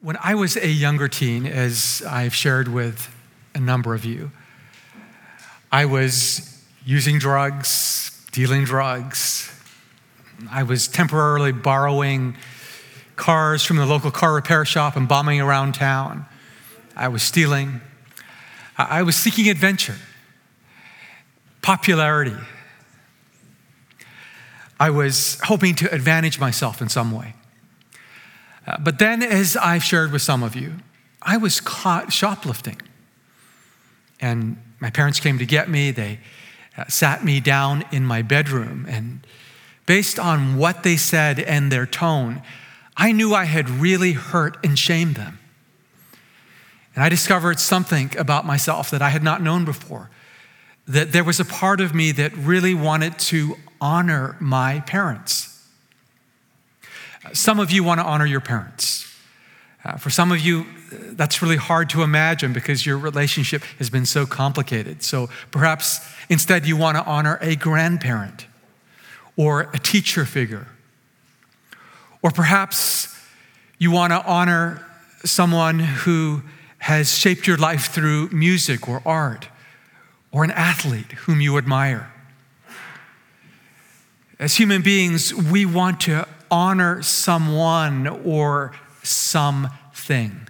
When I was a younger teen, as I've shared with a number of you, I was using drugs, dealing drugs. I was temporarily borrowing cars from the local car repair shop and bombing around town. I was stealing. I was seeking adventure, popularity. I was hoping to advantage myself in some way. But then, as I've shared with some of you, I was caught shoplifting. And my parents came to get me. They sat me down in my bedroom. And based on what they said and their tone, I knew I had really hurt and shamed them. And I discovered something about myself that I had not known before, that there was a part of me that really wanted to honor my parents. Some of you want to honor your parents. For some of you, that's really hard to imagine because your relationship has been so complicated. So perhaps instead you want to honor a grandparent or a teacher figure. Or perhaps you want to honor someone who has shaped your life through music or art, or an athlete whom you admire. As human beings, we want to honor someone or something.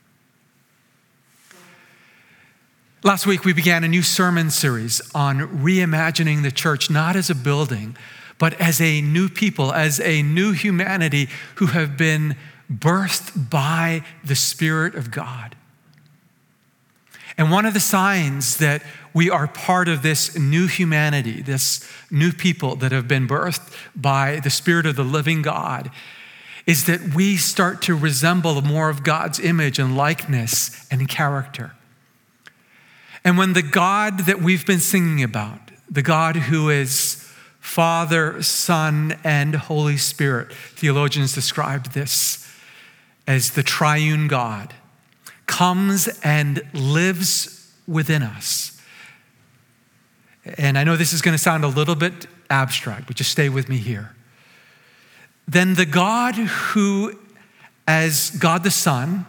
Last week, we began a new sermon series on reimagining the church, not as a building, but as a new people, as a new humanity who have been birthed by the Spirit of God. And one of the signs that we are part of this new humanity, this new people that have been birthed by the Spirit of the living God, is that we start to resemble more of God's image and likeness and character. And when the God that we've been singing about, the God who is Father, Son, and Holy Spirit, theologians described this as the triune God, comes and lives within us. And I know this is going to sound a little bit abstract, but just stay with me here. Then the God who, as God the Son,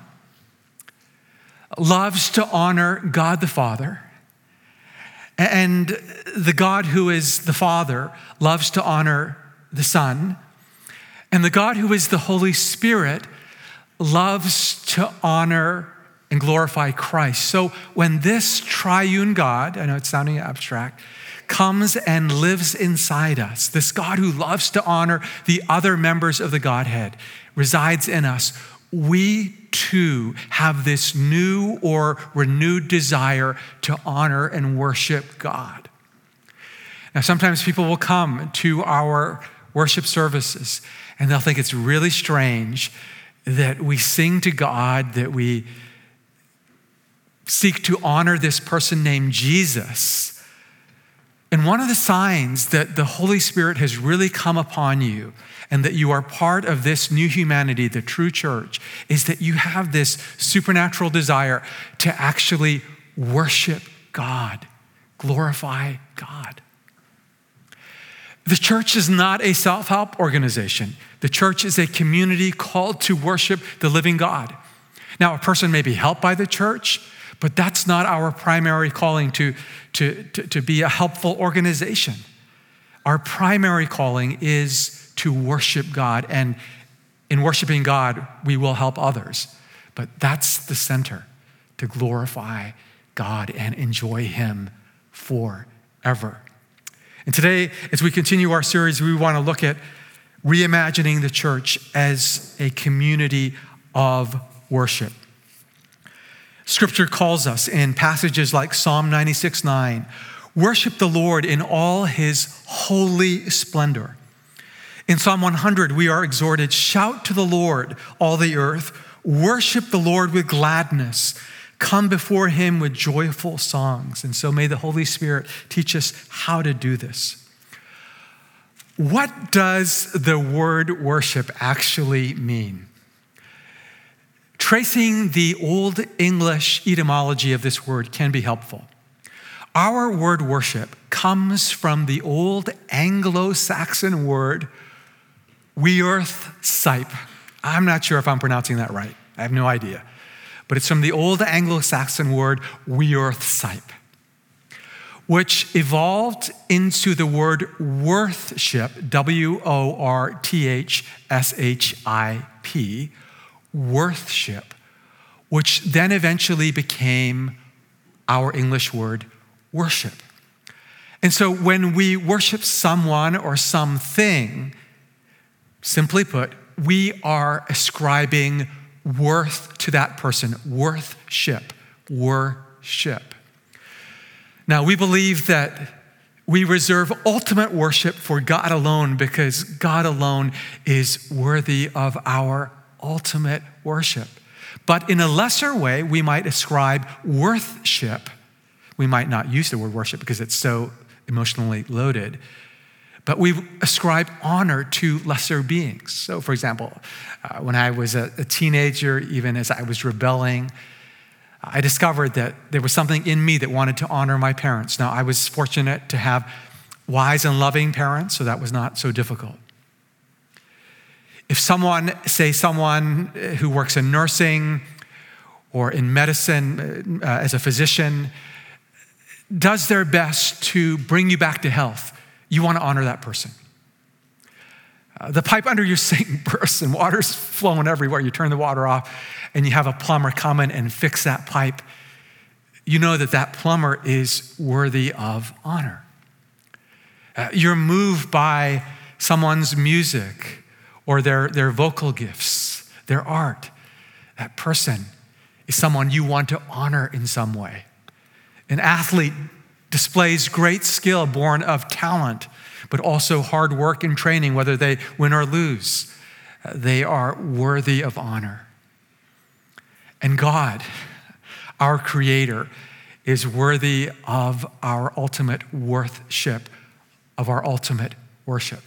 loves to honor God the Father, and the God who is the Father loves to honor the Son, and the God who is the Holy Spirit loves to honor and glorify Christ. So when this triune God, I know it's sounding abstract, comes and lives inside us, this God who loves to honor the other members of the Godhead resides in us, we too have this new or renewed desire to honor and worship God. Now, sometimes people will come to our worship services and they'll think it's really strange that we sing to God, that we seek to honor this person named Jesus. And one of the signs that the Holy Spirit has really come upon you and that you are part of this new humanity, the true church, is that you have this supernatural desire to actually worship God, glorify God. The church is not a self-help organization. The church is a community called to worship the living God. Now, a person may be helped by the church, but that's not our primary calling to be a helpful organization. Our primary calling is to worship God, and in worshiping God, we will help others. But that's the center, to glorify God and enjoy Him forever. And today, as we continue our series, we want to look at reimagining the church as a community of worship. Scripture calls us in passages like Psalm 96:9, worship the Lord in all His holy splendor. In Psalm 100, we are exhorted, shout to the Lord, all the earth, worship the Lord with gladness, come before Him with joyful songs. And so may the Holy Spirit teach us how to do this. What does the word worship actually mean? Tracing the Old English etymology of this word can be helpful. Our word worship comes from the old Anglo-Saxon word, weirth sipe. I'm not sure if I'm pronouncing that right. I have no idea. But it's from the old Anglo-Saxon word "werthsype," which evolved into the word worthship, worthship, worthship, which then eventually became our English word worship. And so when we worship someone or something, simply put, we are ascribing worth to that person. Worship. Now, we believe that we reserve ultimate worship for God alone because God alone is worthy of our ultimate worship. But in a lesser way, we might ascribe worthship. We might not use the word worship because it's so emotionally loaded, but we ascribe honor to lesser beings. So, for example, when I was a teenager, even as I was rebelling, I discovered that there was something in me that wanted to honor my parents. Now, I was fortunate to have wise and loving parents, so that was not so difficult. If someone who works in nursing or in medicine as a physician does their best to bring you back to health, you want to honor that person. The pipe under your sink bursts and water's flowing everywhere. You turn the water off and you have a plumber come in and fix that pipe. You know that that plumber is worthy of honor. You're moved by someone's music or their vocal gifts, their art. That person is someone you want to honor in some way. An athlete displays great skill born of talent, but also hard work and training, whether they win or lose. They are worthy of honor. And God, our Creator, is worthy of our ultimate worthship, of our ultimate worship.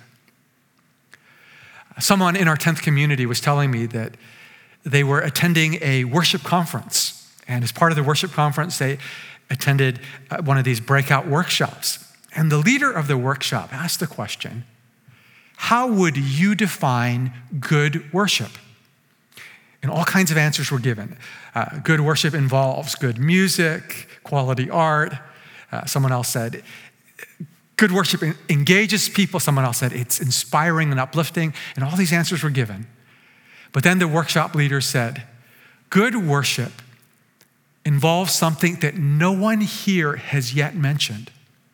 Someone in our 10th community was telling me that they were attending a worship conference. And as part of the worship conference, they attended one of these breakout workshops. And the leader of the workshop asked the question, how would you define good worship? And all kinds of answers were given. Good worship involves good music, quality art. Someone else said, good worship engages people. Someone else said, it's inspiring and uplifting. And all these answers were given. But then the workshop leader said, good worship involves something that no one here has yet mentioned.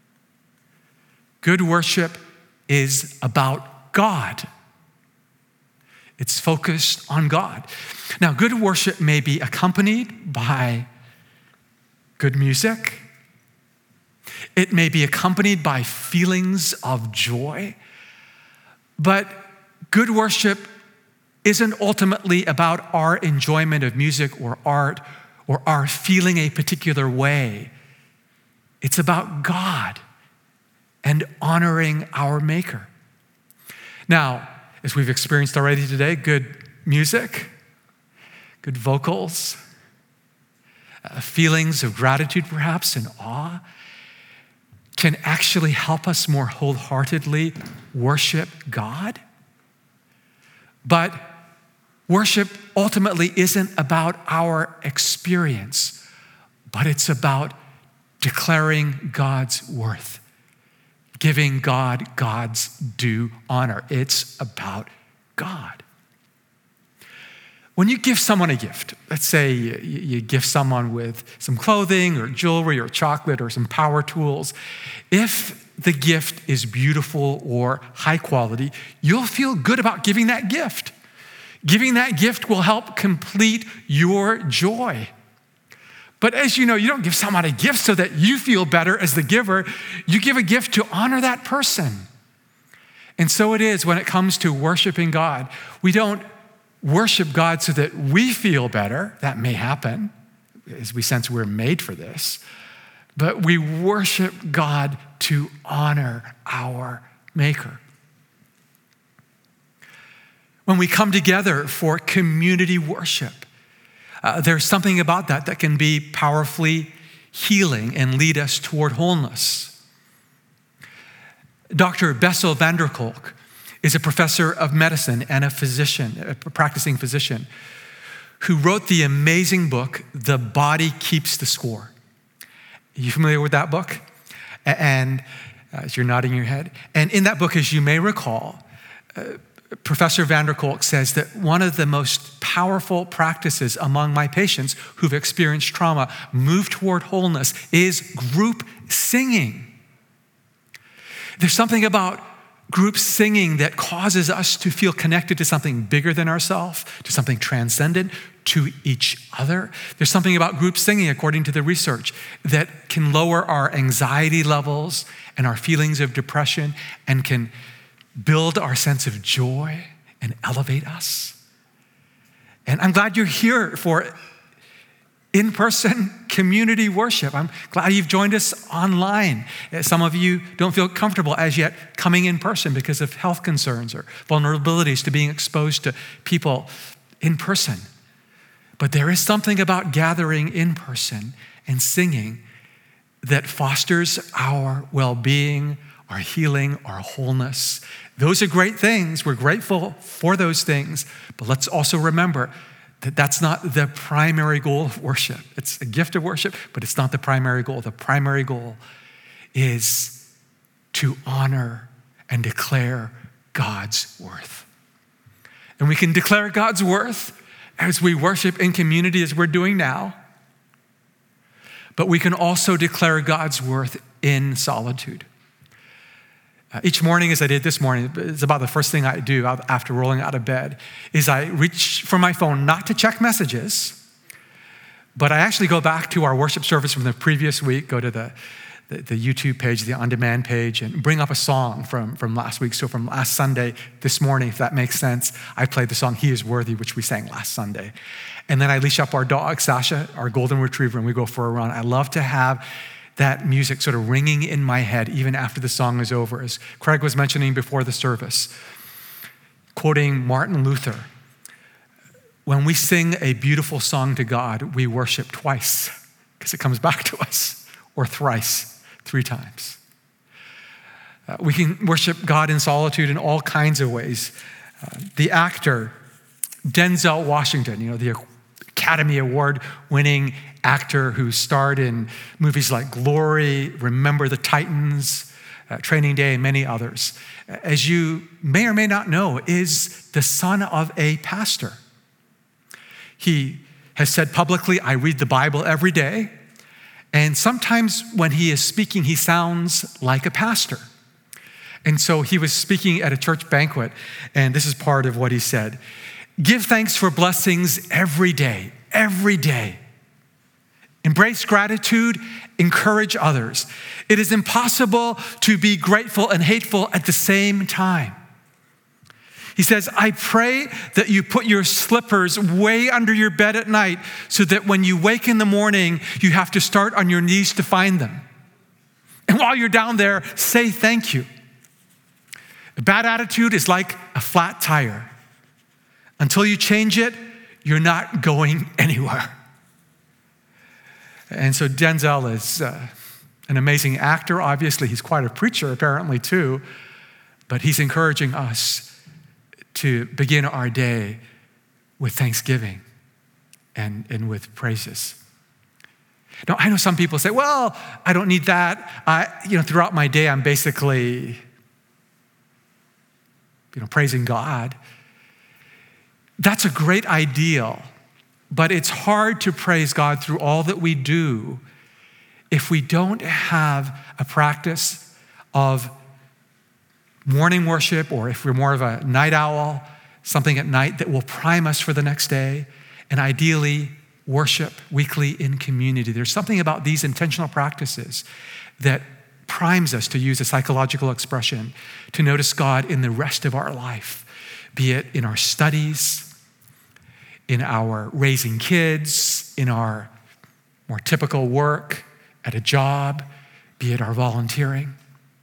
Good worship is about God. It's focused on God. Now, good worship may be accompanied by good music. It may be accompanied by feelings of joy. But good worship isn't ultimately about our enjoyment of music or art or our feeling a particular way. It's about God and honoring our Maker. Now, as we've experienced already today, good music, good vocals, feelings of gratitude perhaps and awe can actually help us more wholeheartedly worship God. But worship ultimately isn't about our experience, but it's about declaring God's worth, giving God God's due honor. It's about God. When you give someone a gift, let's say you gift someone with some clothing or jewelry or chocolate or some power tools, if the gift is beautiful or high quality, you'll feel good about giving that gift. Giving that gift will help complete your joy. But as you know, you don't give someone a gift so that you feel better as the giver. You give a gift to honor that person. And so it is when it comes to worshiping God. We don't worship God so that we feel better. That may happen, as we sense we're made for this. But we worship God to honor our Maker. When we come together for community worship, there's something about that can be powerfully healing and lead us toward wholeness. Dr. Bessel van der Kolk is a professor of medicine and a physician, a practicing physician, who wrote the amazing book, The Body Keeps the Score. Are you familiar with that book? And as you're nodding your head. And in that book, as you may recall, Professor van der Kolk says that one of the most powerful practices among my patients who've experienced trauma, move toward wholeness, is group singing. There's something about group singing that causes us to feel connected to something bigger than ourselves, to something transcendent, to each other. There's something about group singing, according to the research, that can lower our anxiety levels and our feelings of depression and can build our sense of joy and elevate us. And I'm glad you're here for in-person community worship. I'm glad you've joined us online. Some of you don't feel comfortable as yet coming in person because of health concerns or vulnerabilities to being exposed to people in person. But there is something about gathering in person and singing that fosters our well-being, our healing, our wholeness. Those are great things. We're grateful for those things. But let's also remember that that's not the primary goal of worship. It's a gift of worship, but it's not the primary goal. The primary goal is to honor and declare God's worth. And we can declare God's worth as we worship in community, as we're doing now. But we can also declare God's worth in solitude. Each morning, as I did this morning, it's about the first thing I do after rolling out of bed, is I reach for my phone, not to check messages, but I actually go back to our worship service from the previous week, go to the YouTube page, the on-demand page, and bring up a song from last week. So from last Sunday, this morning, if that makes sense, I played the song, He Is Worthy, which we sang last Sunday. And then I leash up our dog, Sasha, our golden retriever, and we go for a run. I love to have that music sort of ringing in my head even after the song is over. As Craig was mentioning before the service, quoting Martin Luther, when we sing a beautiful song to God, we worship twice because it comes back to us, or thrice, 3 times. We can worship God in solitude in all kinds of ways. The actor, Denzel Washington, the Academy Award-winning actor who starred in movies like Glory, Remember the Titans, Training Day, and many others, as you may or may not know, is the son of a pastor. He has said publicly, I read the Bible every day, and sometimes when he is speaking, he sounds like a pastor. And so he was speaking at a church banquet, and this is part of what he said. Give thanks for blessings every day, every day. Embrace gratitude, encourage others. It is impossible to be grateful and hateful at the same time. He says, I pray that you put your slippers way under your bed at night so that when you wake in the morning, you have to start on your knees to find them. And while you're down there, say thank you. A bad attitude is like a flat tire. Until you change it, you're not going anywhere. And so Denzel is an amazing actor. Obviously, he's quite a preacher, apparently, too. But he's encouraging us to begin our day with thanksgiving and with praises. Now, I know some people say, well, I don't need that. Throughout my day, I'm basically, praising God. That's a great ideal, but it's hard to praise God through all that we do if we don't have a practice of morning worship, or if we're more of a night owl, something at night that will prime us for the next day, and ideally worship weekly in community. There's something about these intentional practices that primes us, to use a psychological expression, to notice God in the rest of our life, be it in our studies, in our raising kids, in our more typical work, at a job, be it our volunteering.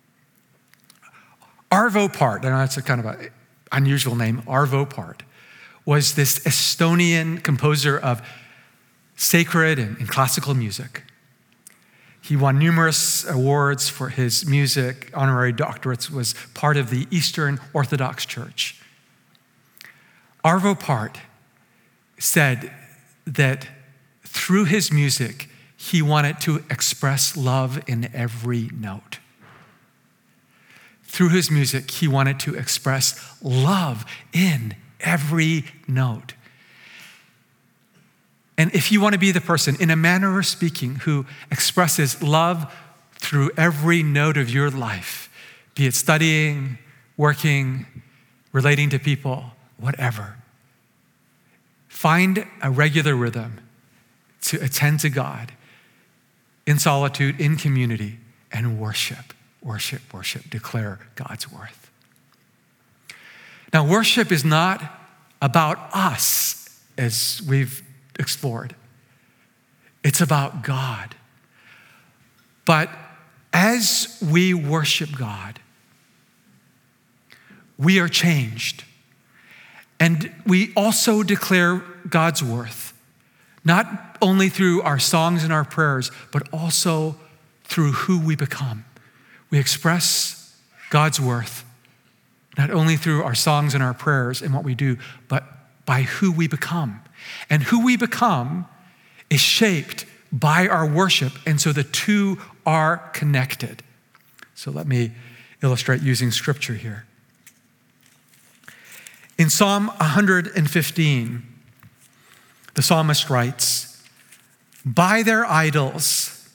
Arvo Pärt, I know that's a kind of an unusual name, Arvo Pärt, was this Estonian composer of sacred and classical music. He won numerous awards for his music, honorary doctorates, was part of the Eastern Orthodox Church. Arvo Pärt said that through his music, he wanted to express love in every note. Through his music, he wanted to express love in every note. And if you want to be the person, in a manner of speaking, who expresses love through every note of your life, be it studying, working, relating to people, whatever, find a regular rhythm to attend to God in solitude, in community, and worship, declare God's worth. Now, worship is not about us, as we've explored. It's about God. But as we worship God, we are changed. And we also declare God's worth, not only through our songs and our prayers, but also through who we become. We express God's worth, not only through our songs and our prayers and what we do, but by who we become. And who we become is shaped by our worship, and so the two are connected. So let me illustrate using scripture here. In Psalm 115, the psalmist writes, but their idols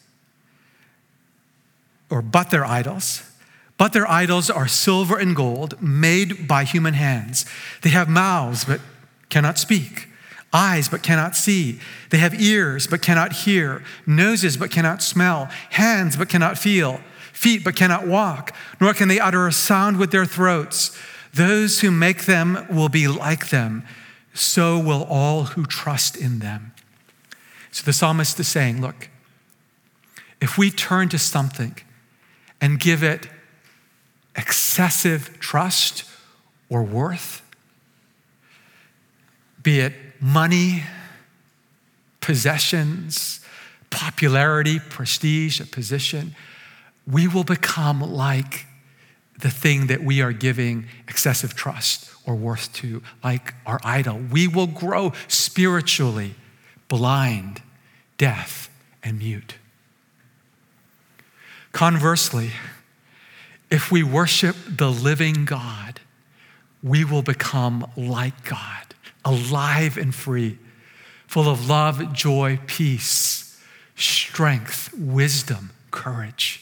are silver and gold made by human hands. They have mouths but cannot speak, eyes but cannot see. They have ears but cannot hear, noses but cannot smell, hands but cannot feel, feet but cannot walk, nor can they utter a sound with their throats. Those who make them will be like them, so will all who trust in them. So the psalmist is saying, look, if we turn to something and give it excessive trust or worth, be it money, possessions, popularity, prestige, a position, we will become like the thing that we are giving excessive trust or worth to, like our idol. We will grow spiritually blind, deaf, and mute. Conversely, if we worship the living God, we will become like God, alive and free, full of love, joy, peace, strength, wisdom, courage.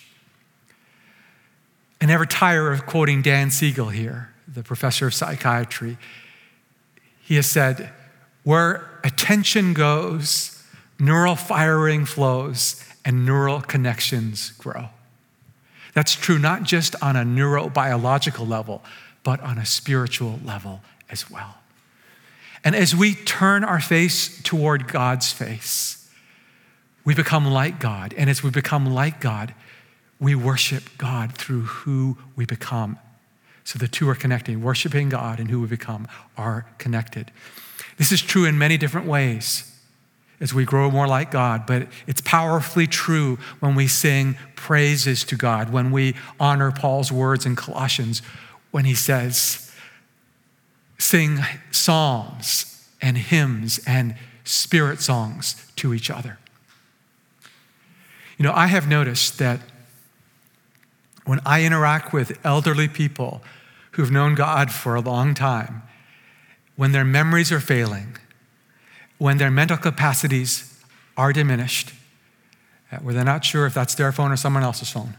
I never tire of quoting Dan Siegel here, the professor of psychiatry. He has said, where attention goes, neural firing flows, and neural connections grow. That's true not just on a neurobiological level, but on a spiritual level as well. And as we turn our face toward God's face, we become like God. And as we become like God, we worship God through who we become. So the two are connecting. Worshiping God and who we become are connected. This is true in many different ways as we grow more like God, but it's powerfully true when we sing praises to God, when we honor Paul's words in Colossians, when he says, sing psalms and hymns and spirit songs to each other. You know, I have noticed that when I interact with elderly people who've known God for a long time, when their memories are failing, when their mental capacities are diminished, where they're not sure if that's their phone or someone else's phone,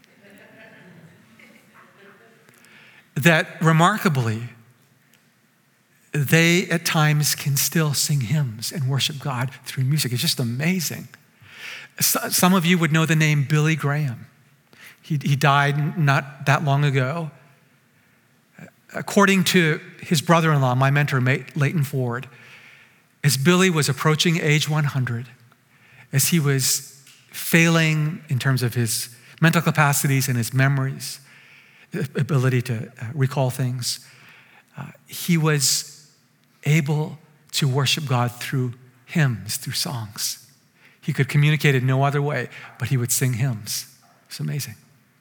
that remarkably, they at times can still sing hymns and worship God through music. It's just amazing. Some of you would know the name Billy Graham. He died not that long ago. According to his brother-in-law, my mentor, Leighton Ford, as Billy was approaching age 100, as he was failing in terms of his mental capacities and his memories, ability to recall things, he was able to worship God through hymns, through songs. He could communicate it no other way, but he would sing hymns. It's amazing.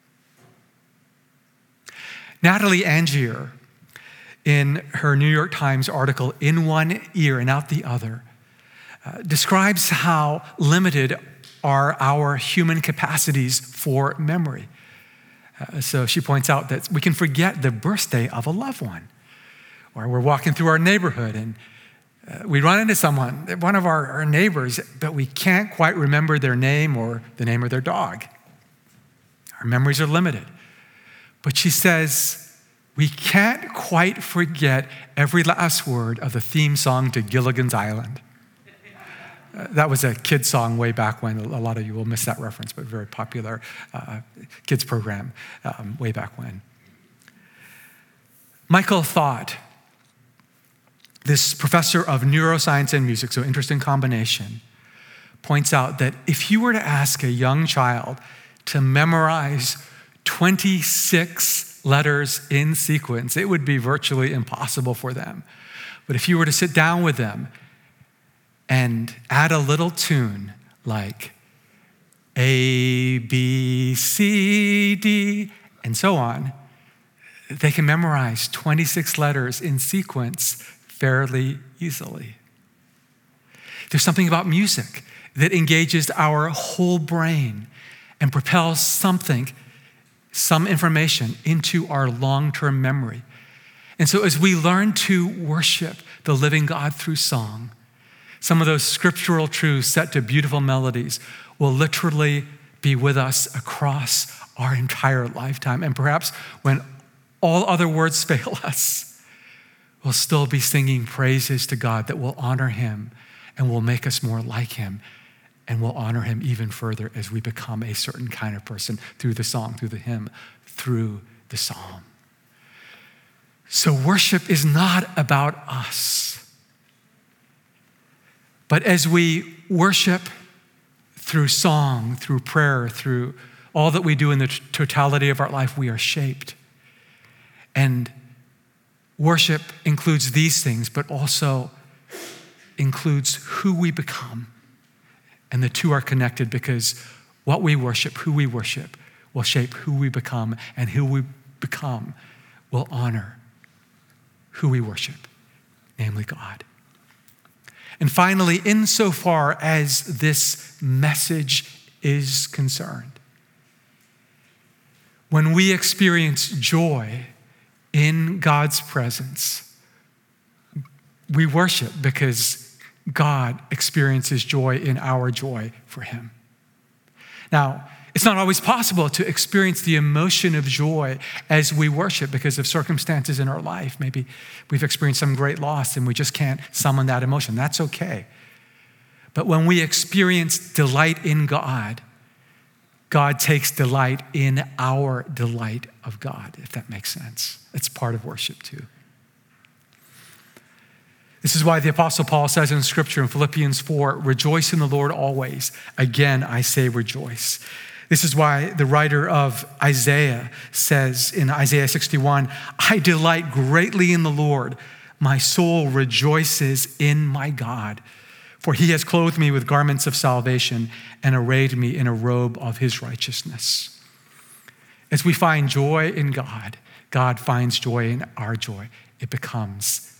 Natalie Angier, in her New York Times article, In One Ear and Out the Other, describes how limited are our human capacities for memory. So she points out that we can forget the birthday of a loved one, or we're walking through our neighborhood and we run into someone, one of our neighbors, but we can't quite remember their name or the name of their dog. Our memories are limited. But she says we can't quite forget every last word of the theme song to Gilligan's Island. That was a kid's song way back when. A lot of you will miss that reference, but very popular kids program way back when. Michael Thought, this professor of neuroscience and music, so interesting combination, points out that if you were to ask a young child to memorize 26 letters in sequence, it would be virtually impossible for them. But if you were to sit down with them and add a little tune like A, B, C, D, and so on, they can memorize 26 letters in sequence fairly easily. There's something about music that engages our whole brain and propels some information into our long-term memory. And so as we learn to worship the living God through song, some of those scriptural truths set to beautiful melodies will literally be with us across our entire lifetime. And perhaps when all other words fail us, we'll still be singing praises to God that will honor him and will make us more like him and will honor him even further as we become a certain kind of person through the song, through the hymn, through the psalm. So worship is not about us. But as we worship through song, through prayer, through all that we do in the totality of our life, we are shaped. And worship includes these things, but also includes who we become. And the two are connected because what we worship, who we worship, will shape who we become, and who we become will honor who we worship, namely God. And finally, insofar as this message is concerned, when we experience joy in God's presence, we worship because God experiences joy in our joy for him. Now, it's not always possible to experience the emotion of joy as we worship because of circumstances in our life. Maybe we've experienced some great loss and we just can't summon that emotion. That's okay. But when we experience delight in God, God takes delight in our delight of God, if that makes sense. It's part of worship too. This is why the Apostle Paul says in Scripture in Philippians 4, rejoice in the Lord always. Again, I say rejoice. This is why the writer of Isaiah says in Isaiah 61, I delight greatly in the Lord. My soul rejoices in my God, for he has clothed me with garments of salvation and arrayed me in a robe of his righteousness. As we find joy in God, God finds joy in our joy. It becomes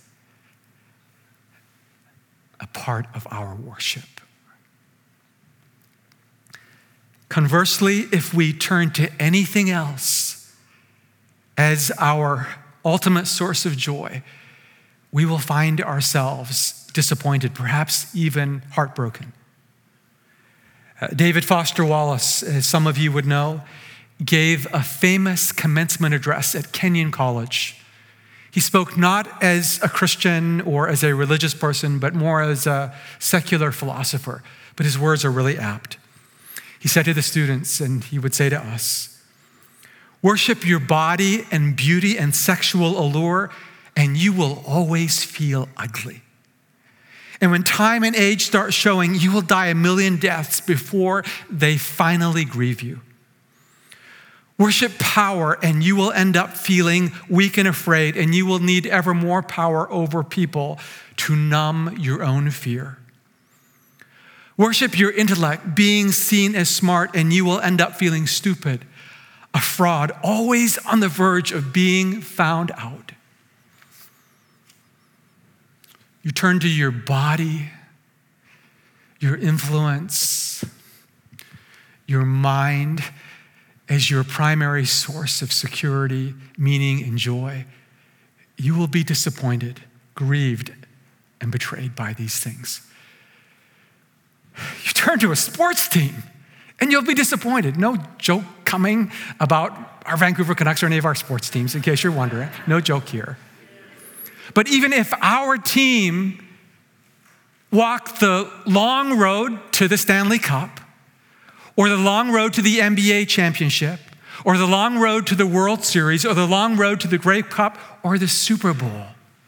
a part of our worship. Conversely, if we turn to anything else as our ultimate source of joy, we will find ourselves disappointed, perhaps even heartbroken. David Foster Wallace, as some of you would know, gave a famous commencement address at Kenyon College. He spoke not as a Christian or as a religious person, but more as a secular philosopher. But his words are really apt. He said to the students, and he would say to us, worship your body and beauty and sexual allure, and you will always feel ugly. And when time and age start showing, you will die a million deaths before they finally grieve you. Worship power, and you will end up feeling weak and afraid, and you will need ever more power over people to numb your own fear. Worship your intellect, being seen as smart, and you will end up feeling stupid, a fraud, always on the verge of being found out. You turn to your body, your influence, your mind as your primary source of security, meaning, and joy, you will be disappointed, grieved, and betrayed by these things. You turn to a sports team and you'll be disappointed. No joke coming about our Vancouver Canucks or any of our sports teams, in case you're wondering. No joke here. But even if our team walked the long road to the Stanley Cup, or the long road to the NBA championship, or the long road to the World Series, or the long road to the Grey Cup, or the Super Bowl,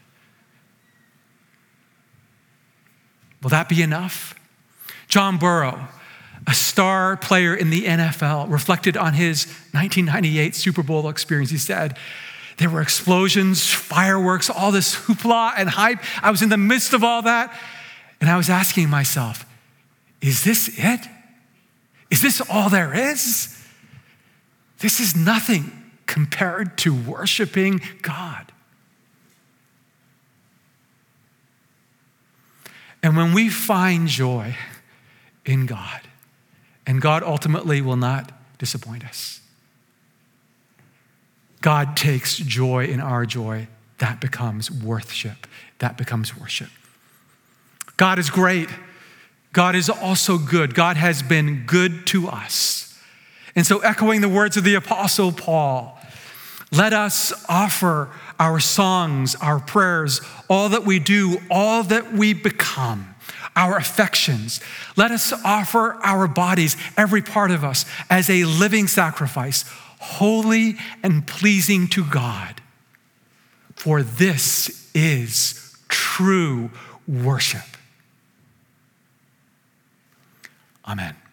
will that be enough? John Burrow, a star player in the NFL, reflected on his 1998 Super Bowl experience. He said, there were explosions, fireworks, all this hoopla and hype. I was in the midst of all that, and I was asking myself, is this it? Is this all there is? This is nothing compared to worshiping God. And when we find joy in God, and God ultimately will not disappoint us, God takes joy in our joy, that becomes worship. That becomes worship. God is great. God is also good. God has been good to us. And so, echoing the words of the Apostle Paul, let us offer our songs, our prayers, all that we do, all that we become, our affections. Let us offer our bodies, every part of us, as a living sacrifice, holy and pleasing to God. For this is true worship. Amen.